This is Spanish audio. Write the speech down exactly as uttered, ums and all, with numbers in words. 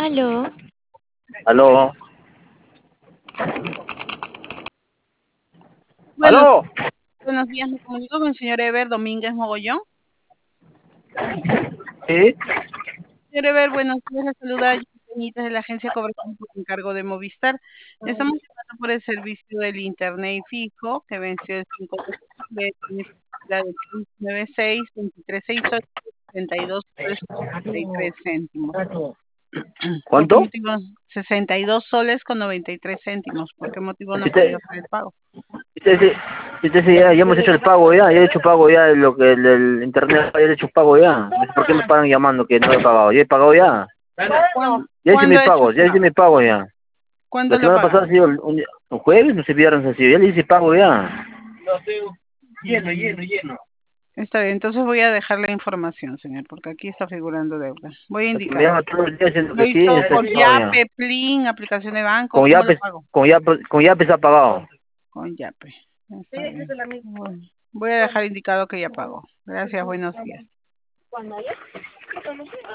Aló. Aló. Buenos, Aló. buenos días, me comunico con el señor Ever Domínguez Mogollón. Sí. Señor Ever, buenos días, le saluda Benítez de la agencia Cobertura por encargo de Movistar. Le estamos llamando por el servicio del Internet fijo que venció el cinco de octubre, tiene la de nueve seis, veintitrés sesenta y ocho, setenta y dos soles con noventa y tres céntimos. ¿Por qué ¿Cuánto? motivo? sesenta y dos soles con noventa y tres céntimos. ¿Por qué motivo no Sí, ha podido te- hacer el pago? sí, te- sí, sí, te- sí, ya, ya hemos hecho el pago ya, ya he hecho pago ya de lo que el, el internet, ya he hecho pago ya. No sé por qué me paran llamando que no he pagado. Ya he pagado ya. ¿Cuándo, Ya hice ¿cuándo mi ha hecho pago, el ya hice pago? mi pago ya. ¿Cuándo La lo ha semana pasada pagado? ha sido el, un, un jueves, no sé, viernes ha sido. Ya le hice pago ya. Lleno, Mm. lleno, lleno. Está bien, entonces voy a dejar la información, señor, porque aquí está figurando deuda. Voy a Porque me indicar. llama todo el día diciendo Lo que sí, hizo está por pagado ya. Yape, Plin, aplicación de banco, Con ¿cómo lo Yape, pago? con Yape, con Yape se ha pagado. Con Yape. Está bien. Bueno, voy a dejar indicado que ya pagó. Gracias, buenos días.